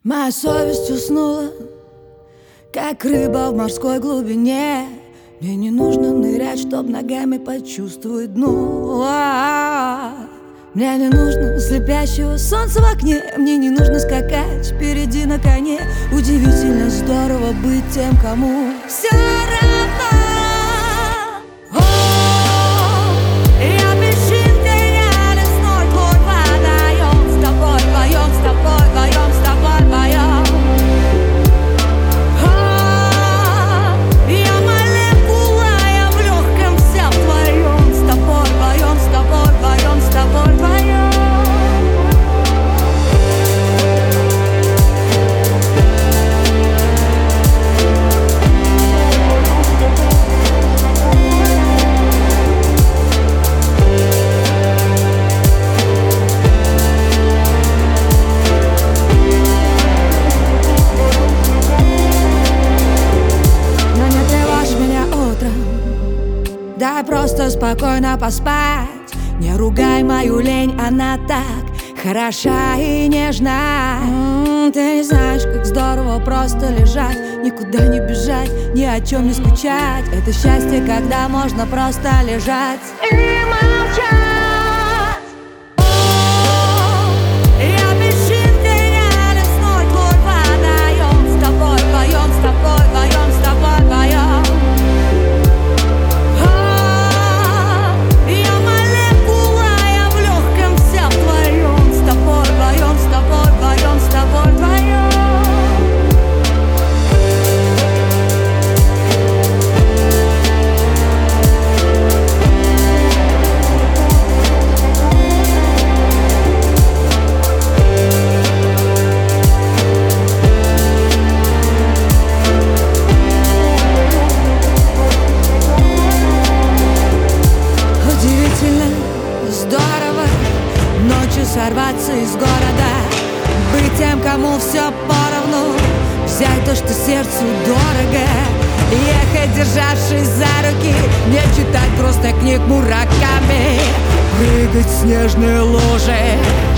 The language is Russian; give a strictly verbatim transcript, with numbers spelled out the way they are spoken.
Моя совесть уснула, как рыба в морской глубине. Мне не нужно нырять, чтоб ногами почувствовать дно. А-а-а. Мне не нужно слепящего солнца в окне. Мне не нужно скакать впереди на коне. Удивительно здорово быть тем, кому все равно. Дай просто спокойно поспать. Не ругай мою лень, она так хороша и нежна. М-м, ты не знаешь, как здорово просто лежать, никуда не бежать, ни о чем не скучать. Это счастье, когда можно просто лежать и молчать. Ночью сорваться из города, быть тем, кому все поровну, взять то, что сердцу дорого, ехать, державшись за руки, не читать просто книг Мураками, прыгать в снежные лужи.